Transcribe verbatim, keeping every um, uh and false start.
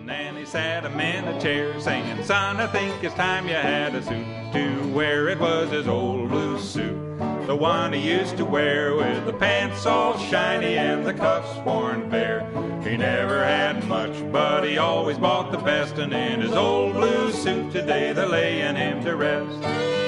And Nanny sat him in a chair saying, son, I think it's time you had a suit to wear. It was his old blue suit, the one he used to wear with the pants all shiny and the cuffs worn bare. He never had much, but he always bought the best, and in his old blue suit today they're laying him to rest.